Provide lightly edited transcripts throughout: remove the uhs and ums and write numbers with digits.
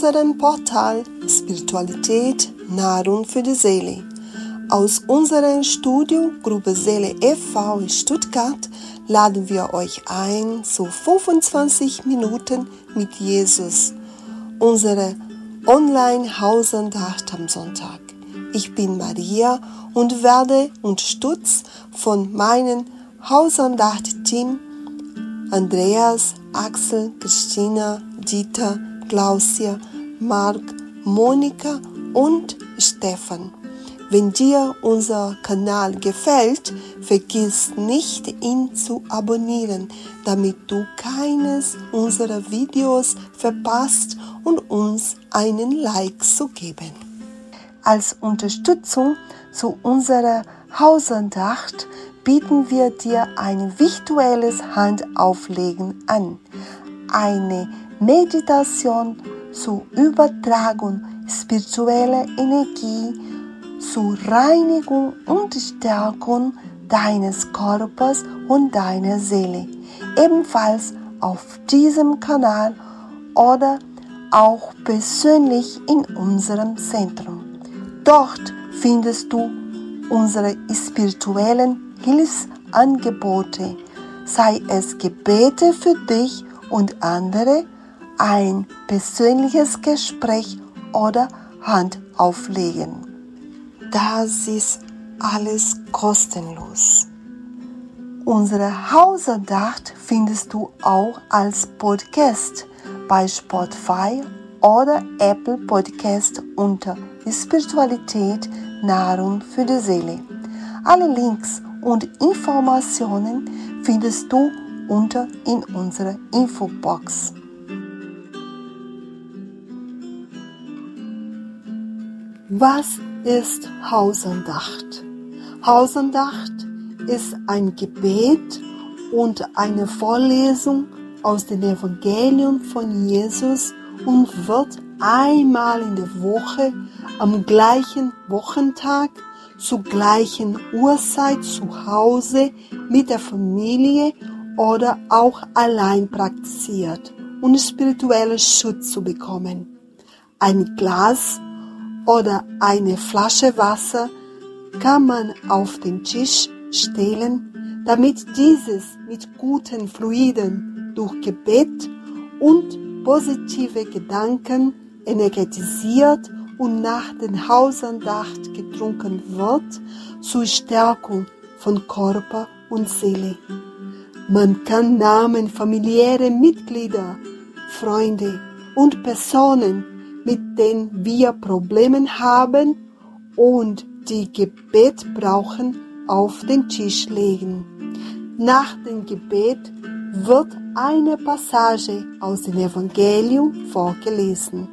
unserem Portal Spiritualität, Nahrung für die Seele. Aus unserer Studio Gruppe Seele e.V. in Stuttgart laden wir euch ein zu 25 Minuten mit Jesus, unsere Online-Hausandacht am Sonntag. Ich bin Maria und werde unterstützt von meinem Hausandacht-Team Andreas, Axel, Christina, Dieter, Klausia, Marc, Monika und Stefan. Wenn dir unser Kanal gefällt, vergiss nicht, ihn zu abonnieren, damit du keines unserer Videos verpasst und uns einen Like zu geben. Als Unterstützung zu unserer Hausandacht bieten wir dir ein virtuelles Handauflegen an. Eine Meditation zur Übertragung spiritueller Energie, zur Reinigung und Stärkung deines Körpers und deiner Seele. Ebenfalls auf diesem Kanal oder auch persönlich in unserem Zentrum. Dort findest du unsere spirituellen Hilfsangebote, sei es Gebete für dich und andere, ein persönliches Gespräch oder Handauflegen. Das ist alles kostenlos. Unsere Hausandacht findest du auch als Podcast bei Spotify oder Apple Podcast unter Spiritualität, Nahrung für die Seele. Alle Links und Informationen findest du unter in unserer Infobox. Was ist Hausandacht? Hausandacht ist ein Gebet und eine Vorlesung aus dem Evangelium von Jesus und wird einmal in der Woche am gleichen Wochentag zur gleichen Uhrzeit zu Hause mit der Familie oder auch allein praktiziert, um spirituellen Schutz zu bekommen. Ein Glas oder eine Flasche Wasser kann man auf den Tisch stellen, damit dieses mit guten Fluiden durch Gebet und positive Gedanken energetisiert und nach der Hausandacht getrunken wird, zur Stärkung von Körper und Seele. Man kann Namen familiärer Mitglieder, Freunde und Personen, mit denen wir Probleme haben und die Gebet brauchen, auf den Tisch legen. Nach dem Gebet wird eine Passage aus dem Evangelium vorgelesen.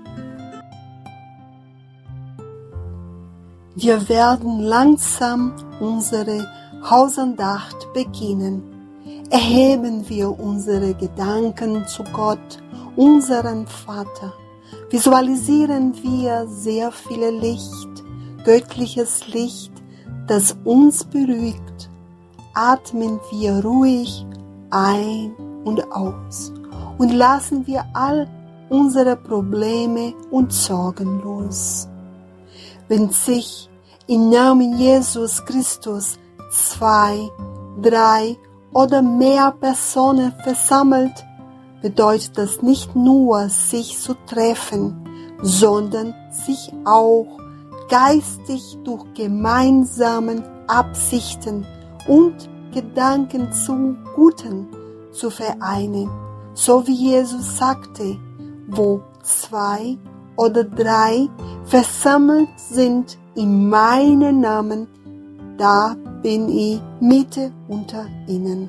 Wir werden langsam unsere Hausandacht beginnen. Erheben wir unsere Gedanken zu Gott, unserem Vater. Visualisieren wir sehr viel Licht, göttliches Licht, das uns beruhigt. Atmen wir ruhig ein und aus und lassen wir all unsere Probleme und Sorgen los. Wenn sich im Namen Jesus Christus 2, 3 oder mehr Personen versammelt, bedeutet das nicht nur, sich zu treffen, sondern sich auch geistig durch gemeinsame Absichten und Gedanken zum Guten zu vereinen. So wie Jesus sagte, wo 2 oder 3 versammelt sind in meinem Namen, da bin ich Mitte unter ihnen.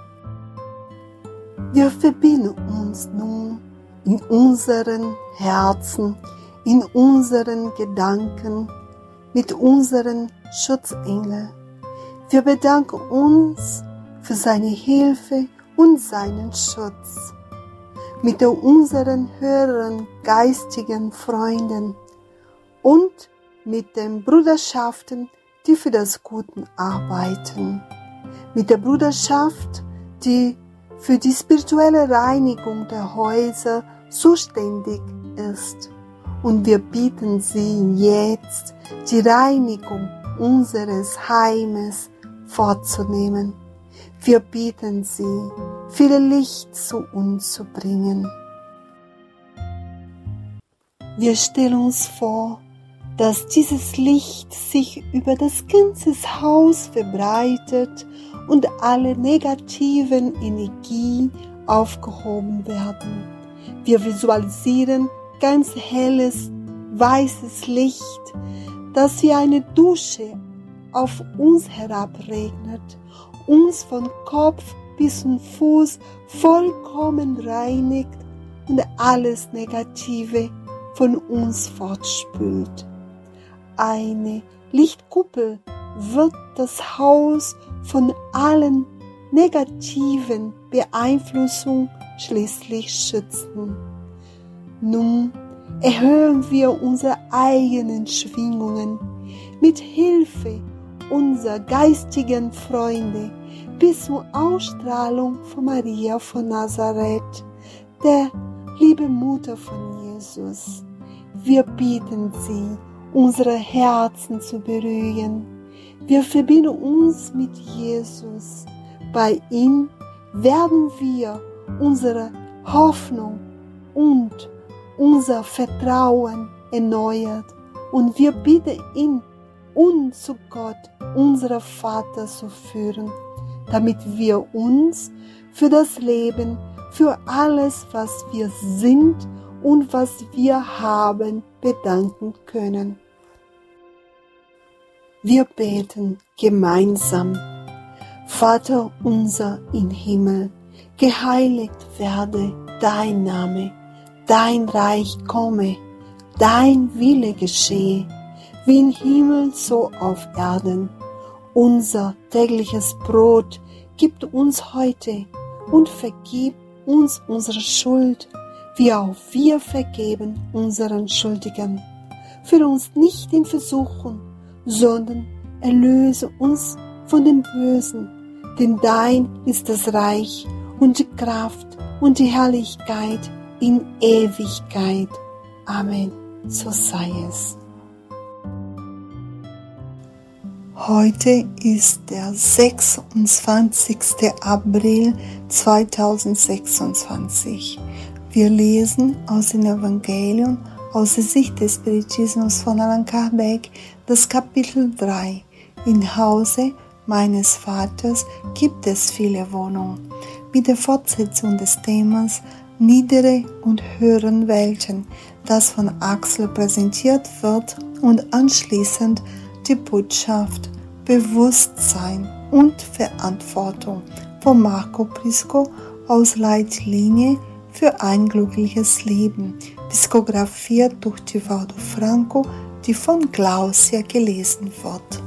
Wir verbinden uns nun in unseren Herzen, in unseren Gedanken mit unseren Schutzengeln. Wir bedanken uns für seine Hilfe und seinen Schutz. Mit unseren höheren geistigen Freunden und mit den Bruderschaften, die für das Gute arbeiten. Mit der Bruderschaft, die für die spirituelle Reinigung der Häuser zuständig ist. und wir bitten Sie jetzt, die Reinigung unseres Heimes vorzunehmen. Wir bitten Sie, viel Licht zu uns zu bringen. Wir stellen uns vor, dass dieses Licht sich über das ganze Haus verbreitet und alle negativen Energien aufgehoben werden. Wir visualisieren ganz helles, weißes Licht, das wie eine Dusche auf uns herabregnet, uns von Kopf bis zum Fuß vollkommen reinigt und alles Negative von uns fortspült. Eine Lichtkuppel wird das Haus von allen negativen Beeinflussungen schließlich schützen. Nun erhöhen wir unsere eigenen Schwingungen mit Hilfe unserer geistigen Freunde bis zur Ausstrahlung von Maria von Nazareth, der liebe Mutter von Jesus. Wir bitten Sie, unsere Herzen zu beruhigen. Wir verbinden uns mit Jesus. Bei ihm werden wir unsere Hoffnung und unser Vertrauen erneuert und wir bitten ihn, uns zu Gott, unserem Vater, zu führen, damit wir uns für das Leben, für alles, was wir sind und was wir haben, bedanken können. Wir beten gemeinsam. Vater unser im Himmel, geheiligt werde dein Name, dein Reich komme, dein Wille geschehe, wie im Himmel so auf Erden. Unser tägliches Brot gib uns heute und vergib uns unsere Schuld, wie auch wir vergeben unseren Schuldigen. Führe uns nicht in Versuchung, sondern erlöse uns von dem Bösen. Denn dein ist das Reich und die Kraft und die Herrlichkeit in Ewigkeit. Amen. So sei es. Heute ist der 26. April 2026. Wir lesen aus dem Evangelium aus der Sicht des Spiritismus von Allan Kardec das Kapitel 3. Im Hause meines Vaters gibt es viele Wohnungen. Mit der Fortsetzung des Themas Niedere und höheren Welten, das von Axel präsentiert wird und anschließend die Botschaft Bewusstsein und Verantwortung von Marco Prisco aus Leitlinie für ein glückliches Leben, psichografiert durch Divaldo Franco, die von Glaucia gelesen wird.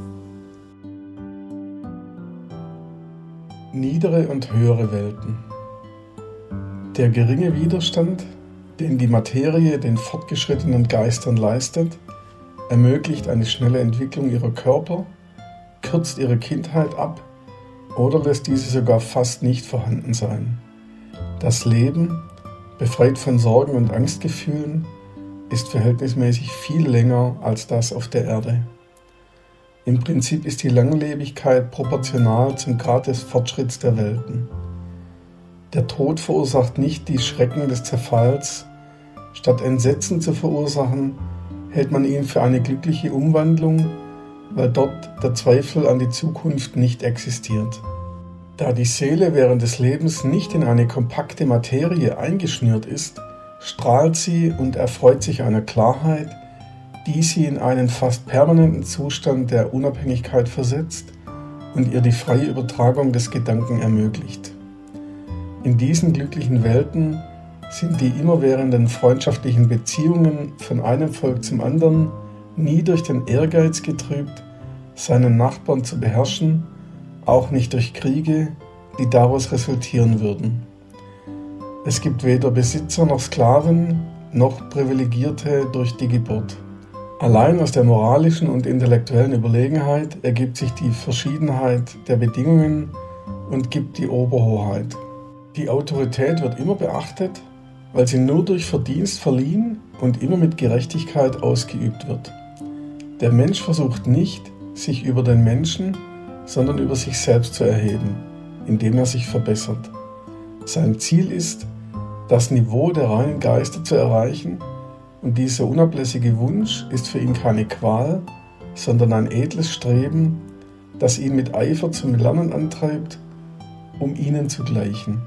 Niedere und höhere Welten. Der geringe Widerstand, den die Materie den fortgeschrittenen Geistern leistet, ermöglicht eine schnelle Entwicklung ihrer Körper, kürzt ihre Kindheit ab oder lässt diese sogar fast nicht vorhanden sein. Das Leben, befreit von Sorgen und Angstgefühlen, ist verhältnismäßig viel länger als das auf der Erde. Im Prinzip ist die Langlebigkeit proportional zum Grad des Fortschritts der Welten. Der Tod verursacht nicht die Schrecken des Zerfalls. Statt Entsetzen zu verursachen, hält man ihn für eine glückliche Umwandlung, weil dort der Zweifel an die Zukunft nicht existiert. Da die Seele während des Lebens nicht in eine kompakte Materie eingeschnürt ist, strahlt sie und erfreut sich einer Klarheit, die sie in einen fast permanenten Zustand der Unabhängigkeit versetzt und ihr die freie Übertragung des Gedanken ermöglicht. In diesen glücklichen Welten sind die immerwährenden freundschaftlichen Beziehungen von einem Volk zum anderen nie durch den Ehrgeiz getrübt, seinen Nachbarn zu beherrschen, auch nicht durch Kriege, die daraus resultieren würden. Es gibt weder Besitzer noch Sklaven, noch Privilegierte durch die Geburt. Allein aus der moralischen und intellektuellen Überlegenheit ergibt sich die Verschiedenheit der Bedingungen und gibt die Oberhoheit. Die Autorität wird immer beachtet, weil sie nur durch Verdienst verliehen und immer mit Gerechtigkeit ausgeübt wird. Der Mensch versucht nicht, sich über den Menschen, sondern über sich selbst zu erheben, indem er sich verbessert. Sein Ziel ist, das Niveau der reinen Geister zu erreichen, und dieser unablässige Wunsch ist für ihn keine Qual, sondern ein edles Streben, das ihn mit Eifer zum Lernen antreibt, um ihnen zu gleichen.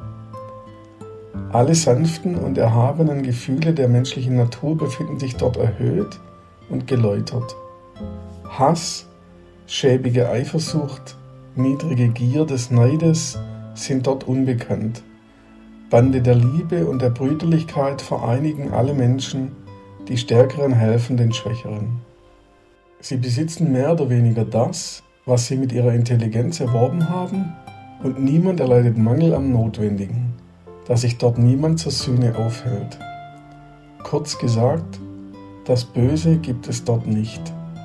Alle sanften und erhabenen Gefühle der menschlichen Natur befinden sich dort erhöht und geläutert. Hass, schäbige Eifersucht, niedrige Gier des Neides sind dort unbekannt. Bande der Liebe und der Brüderlichkeit vereinigen alle Menschen, die Stärkeren helfen den Schwächeren. Sie besitzen mehr oder weniger das, was sie mit ihrer Intelligenz erworben haben, und niemand erleidet Mangel am Notwendigen, da sich dort niemand zur Sühne aufhält. Kurz gesagt, das Böse gibt es dort nicht.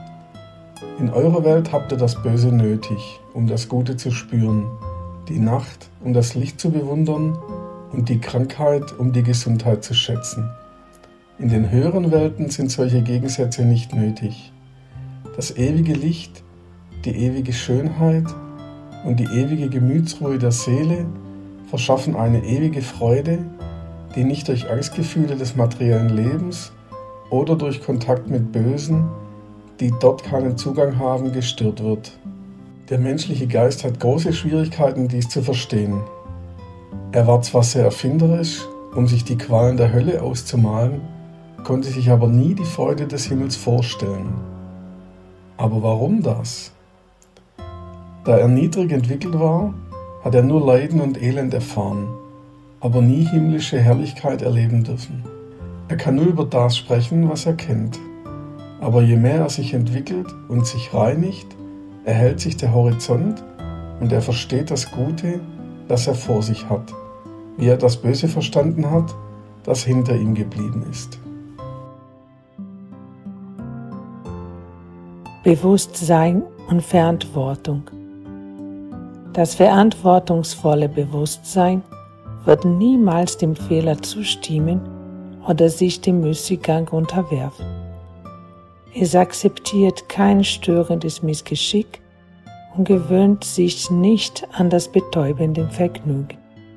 In eurer Welt habt ihr das Böse nötig, um das Gute zu spüren, die Nacht, um das Licht zu bewundern und die Krankheit, um die Gesundheit zu schätzen. In den höheren Welten sind solche Gegensätze nicht nötig. Das ewige Licht, die ewige Schönheit und die ewige Gemütsruhe der Seele verschaffen eine ewige Freude, die nicht durch Angstgefühle des materiellen Lebens oder durch Kontakt mit Bösen, die dort keinen Zugang haben, gestört wird. Der menschliche Geist hat große Schwierigkeiten, dies zu verstehen. Er war zwar sehr erfinderisch, um sich die Qualen der Hölle auszumalen, konnte sich aber nie die Freude des Himmels vorstellen. Aber warum das? Da er niedrig entwickelt war, hat er nur Leiden und Elend erfahren, aber nie himmlische Herrlichkeit erleben dürfen. Er kann nur über das sprechen, was er kennt. Aber je mehr er sich entwickelt und sich reinigt, erhellt sich der Horizont und er versteht das Gute, das er vor sich hat, wie er das Böse verstanden hat, das hinter ihm geblieben ist. Bewusstsein und Verantwortung. Das verantwortungsvolle Bewusstsein wird niemals dem Fehler zustimmen oder sich dem Müßiggang unterwerfen. Es akzeptiert kein störendes Missgeschick und gewöhnt sich nicht an das betäubende Vergnügen.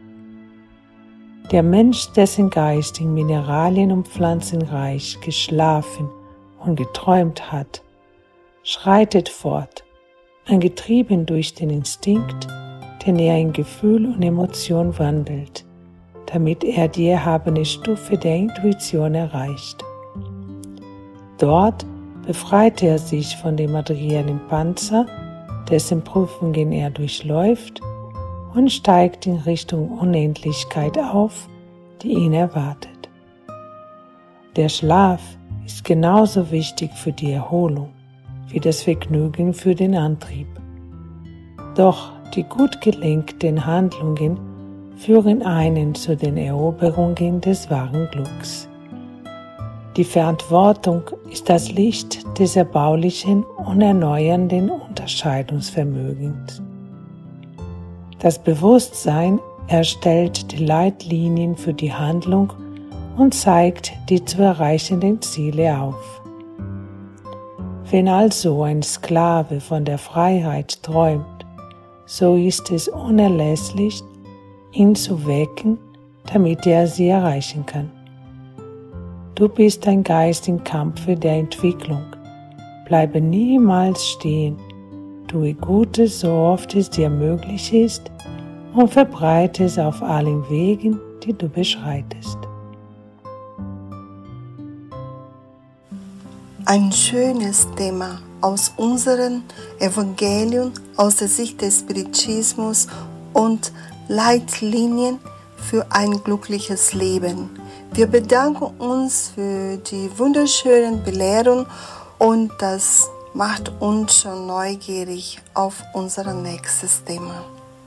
Der Mensch, dessen Geist in Mineralien und Pflanzenreich geschlafen und geträumt hat, schreitet fort, angetrieben durch den Instinkt, den er in Gefühl und Emotion wandelt, damit er die erhabene Stufe der Intuition erreicht. Dort befreit er sich von dem materiellen Panzer, dessen Prüfungen er durchläuft, und steigt in Richtung Unendlichkeit auf, die ihn erwartet. Der Schlaf ist genauso wichtig für die Erholung wie das Vergnügen für den Antrieb. Doch die gut gelenkten Handlungen führen einen zu den Eroberungen des wahren Glücks. Die Verantwortung ist das Licht des erbaulichen und erneuernden Unterscheidungsvermögens. Das Bewusstsein erstellt die Leitlinien für die Handlung und zeigt die zu erreichenden Ziele auf. Wenn also ein Sklave von der Freiheit träumt, so ist es unerlässlich, ihn zu wecken, damit er sie erreichen kann. Du bist ein Geist im Kampfe der Entwicklung. Bleibe niemals stehen. Tue Gutes, so oft es dir möglich ist, und verbreite es auf allen Wegen, die du beschreitest. Ein schönes Thema aus unserem Evangelium, aus der Sicht des Spiritismus und Leitlinien für ein glückliches Leben. Wir bedanken uns für die wunderschönen Belehrungen und das macht uns schon neugierig auf unser nächstes Thema.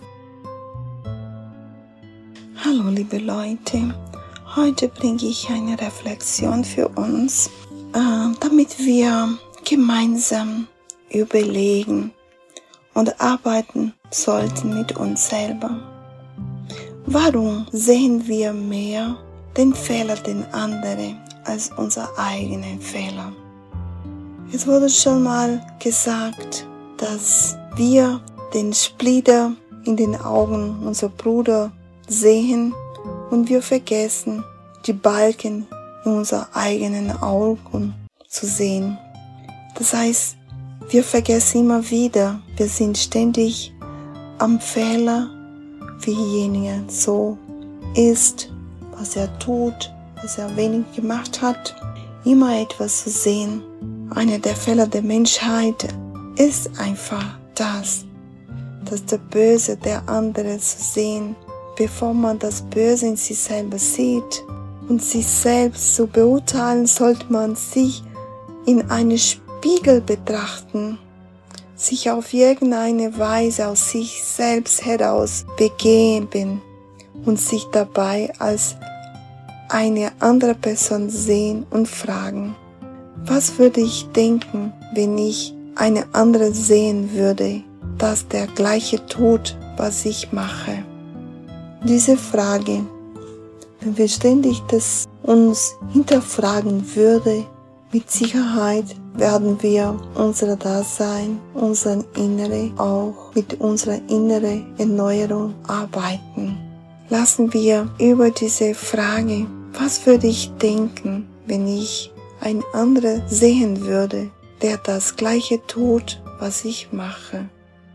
Hallo liebe Leute, heute bringe ich eine Reflexion für uns, damit wir gemeinsam überlegen und arbeiten sollten mit uns selber. Warum sehen wir mehr den Fehler den anderen als unser eigenen Fehler. Es wurde schon mal gesagt, dass wir den Splitter in den Augen unserer Brüder sehen und wir vergessen, die Balken in unseren eigenen Augen zu sehen. Das heißt, wir vergessen immer wieder, wir sind ständig am Fehler, wie derjenige so ist, was er tut, was er wenig gemacht hat, immer etwas zu sehen. Einer der Fehler der Menschheit ist einfach das der Böse der andere zu sehen, bevor man das Böse in sich selber sieht. Und sich selbst zu beurteilen, sollte man sich in einem Spiegel betrachten, sich auf irgendeine Weise aus sich selbst heraus begeben und sich dabei als eine andere Person sehen und fragen, was würde ich denken, wenn ich eine andere sehen würde, dass der gleiche tut, was ich mache? Diese Frage, wenn wir ständig das uns hinterfragen würde, mit Sicherheit werden wir unser Dasein, unseren Innere auch mit unserer inneren Erneuerung arbeiten. Lassen wir über diese Frage, was würde ich denken, wenn ich einen anderen sehen würde, der das Gleiche tut, was ich mache.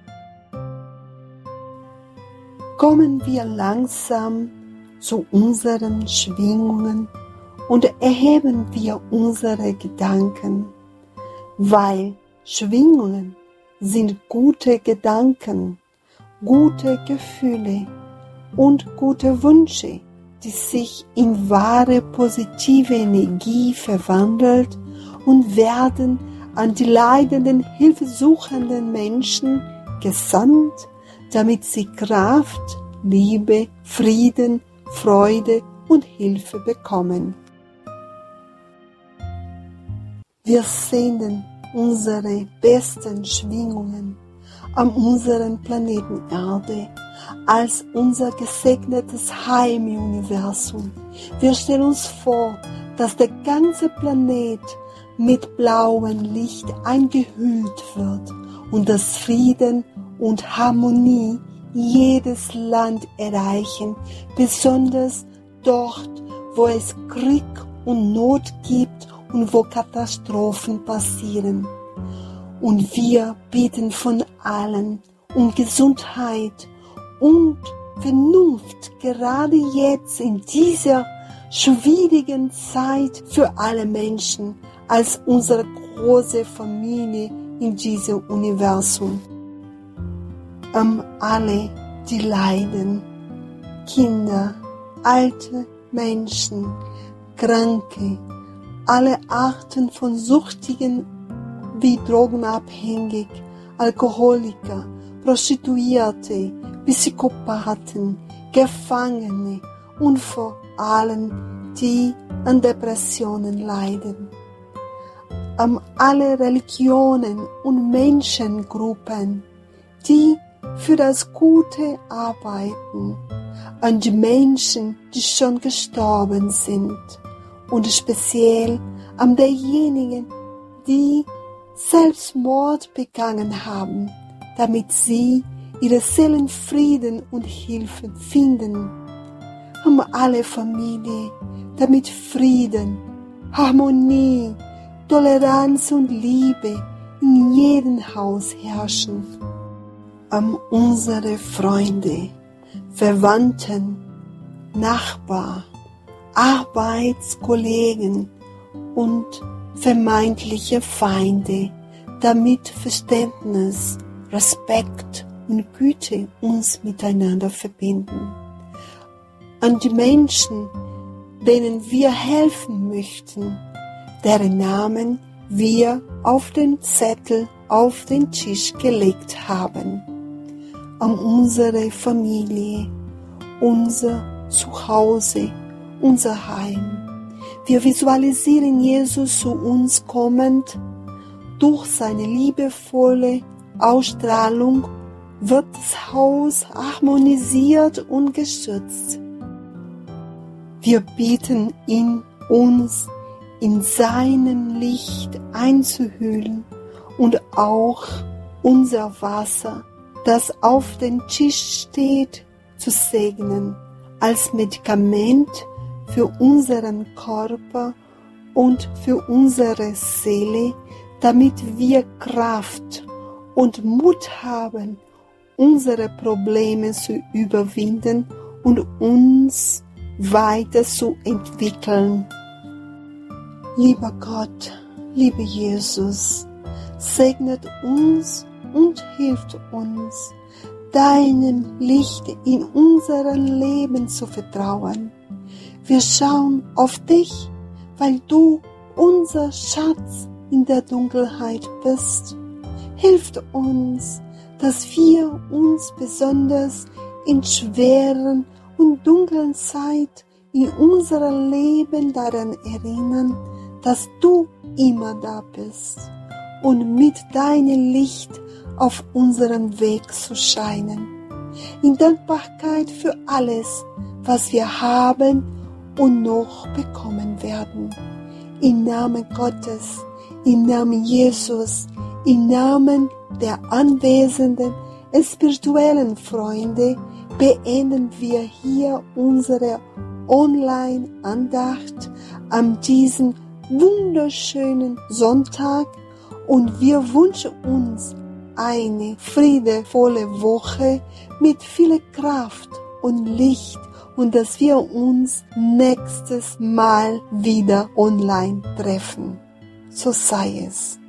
Kommen wir langsam zu unseren Schwingungen und erheben wir unsere Gedanken, weil Schwingungen sind gute Gedanken, gute Gefühle und gute Wünsche, die sich in wahre positive Energie verwandelt und werden an die leidenden, hilfesuchenden Menschen gesandt, damit sie Kraft, Liebe, Frieden, Freude und Hilfe bekommen. Wir senden unsere besten Schwingungen an unseren Planeten Erde als unser gesegnetes Heim im Universum. Wir stellen uns vor, dass der ganze Planet mit blauem Licht eingehüllt wird und dass Frieden und Harmonie jedes Land erreichen, besonders dort, wo es Krieg und Not gibt und wo Katastrophen passieren. Und wir bitten von allen um Gesundheit und Vernunft, gerade jetzt in dieser schwierigen Zeit für alle Menschen, als unsere große Familie in diesem Universum. Alle, die leiden, Kinder, alte Menschen, Kranke, alle Arten von Süchtigen wie Drogenabhängig, Alkoholiker, Prostituierte, Psychopathen, Gefangene und vor allem die an Depressionen leiden. Alle Religionen und Menschengruppen, die für das Gute arbeiten, an die Menschen, die schon gestorben sind und speziell an derjenigen, die Selbstmord begangen haben, damit sie ihre Seelenfrieden und Hilfe finden. Alle Familien, damit Frieden, Harmonie, Toleranz und Liebe in jedem Haus herrschen. Unsere Freunde, Verwandten, Nachbarn, Arbeitskollegen und vermeintliche Feinde, damit Verständnis, Respekt und Güte uns miteinander verbinden. An die Menschen, denen wir helfen möchten, deren Namen wir auf den Zettel auf den Tisch gelegt haben. An unsere Familie, unser Zuhause, unser Heim. Wir visualisieren Jesus zu uns kommend. Durch seine liebevolle Ausstrahlung wird das Haus harmonisiert und geschützt. Wir bitten ihn, uns in seinem Licht einzuhüllen und auch unser Wasser, das auf dem Tisch steht, zu segnen, als Medikament für unseren Körper und für unsere Seele, damit wir Kraft und Mut haben, unsere Probleme zu überwinden und uns weiterzuentwickeln. Lieber Gott, lieber Jesus, segnet uns und hilft uns, deinem Licht in unserem Leben zu vertrauen. Wir schauen auf dich, weil du unser Schatz in der Dunkelheit bist. Hilf uns, dass wir uns besonders in schweren und dunklen Zeit in unserem Leben daran erinnern, dass du immer da bist und mit deinem Licht auf unserem Weg zu scheinen. In Dankbarkeit für alles, was wir haben und noch bekommen werden. Im Namen Gottes, im Namen Jesus, im Namen der anwesenden spirituellen Freunde beenden wir hier unsere Online-Andacht an diesem wunderschönen Sonntag und wir wünschen uns eine friedevolle Woche mit viel Kraft und Licht und dass wir uns nächstes Mal wieder online treffen. So sei es.